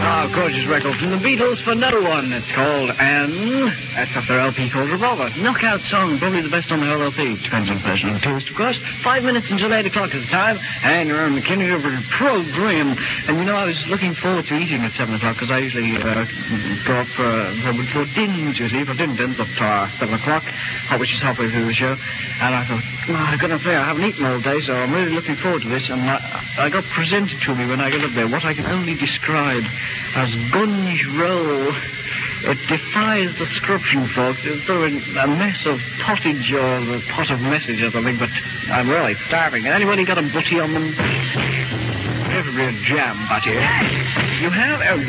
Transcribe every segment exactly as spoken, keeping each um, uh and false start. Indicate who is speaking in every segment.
Speaker 1: Oh, gorgeous record from the Beatles for No One. It's called Anne. That's off their L P called Revolver. Knockout song, probably the best on the whole L P. Depends on personal taste, of course. Five minutes until eight o'clock is the time. And you're on the Kenny River program. And you know, I was looking forward to eating at seven o'clock because I usually uh, go up for, uh, for dins, you see, for din dins up to uh, seven o'clock, which is halfway through the show. And I thought, oh, I've got to say, I haven't eaten all day, so I'm really looking forward to this. And I, I got presented to me when I got up there what I can only describe as gunge roll. It defies description, folks. It's sort of a mess of pottage or a pot of message or something, but I'm really starving. Anybody got a butty on them? Preferably a jam butty. You have? Oh,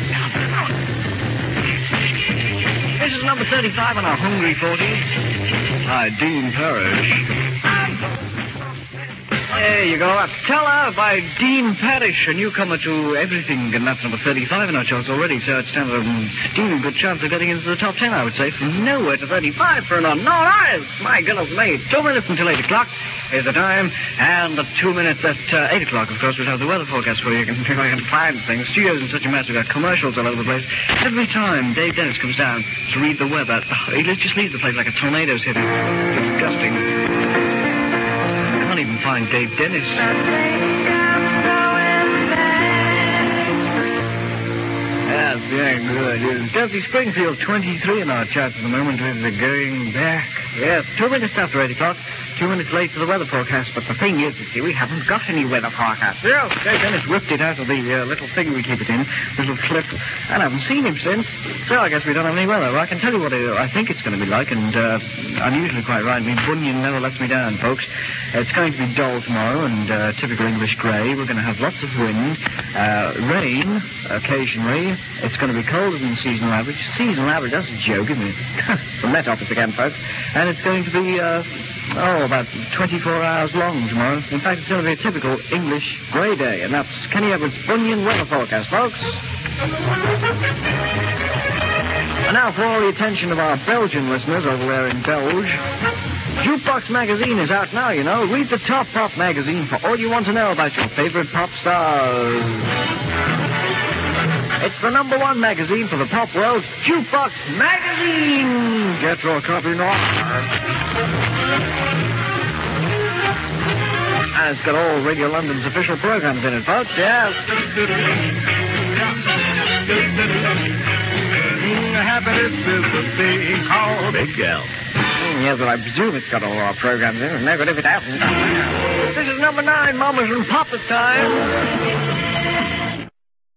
Speaker 1: this is number thirty-five on our Hungry forty. By Dean Parrish. There you go. Stella by Dean Parrish, a newcomer to everything, and that's number thirty-five in our charts already, so it stands a steaming good chance of getting into the top ten, I would say, from nowhere to thirty-five for an unknown artist. My goodness me. Two minutes until eight o'clock is the time, and the two minutes at uh, eight o'clock, of course, we'll have the weather forecast for you. If I can find things. Studio's in such a mess. We've got commercials all over the place. Every time Dave Dennis comes down to read the weather, he just leaves the place like a tornado's hitting. Disgusting. I can't even find Dave Dennis. That's very good. Dusty Springfield, twenty-three in our charts at the moment, with the going back. Yes, two minutes after eight o'clock. Two minutes late for the weather forecast, but the thing is, you see, we haven't got any weather forecast. Yes, Dave Dennis whipped it out of the uh, little thing we keep it in, little clip, and I haven't seen him since, so I guess we don't have any weather. Well, I can tell you what it, I think it's going to be like, and uh, I'm usually quite right. I mean, Bunyan never lets me down, folks. It's going to be dull tomorrow, and uh, typical English grey. We're going to have lots of wind, uh, rain, occasionally. It's going to be colder than seasonal average. Seasonal average, that's a joke, isn't it? The Met Office again, folks. And it's going to be... Uh, Oh, about twenty-four hours long tomorrow. In fact, it's going to be a typical English grey day, and that's Kenny Everett's Bunyan weather forecast, folks. And now, for all the attention of our Belgian listeners over there in Belge, Jukebox Magazine is out now, you know. Read the Top Pop magazine for all you want to know about your favorite pop stars. It's the number one magazine for the pop world, Jukebox Magazine. Get your copy now. And it's got all Radio London's official programs in it, folks. Yes. Happiness is the thing called Big Girl. Mm, yes, but I presume it's got all our programs in it. No good if it hasn't. This is number nine, Mamas and Papa's time.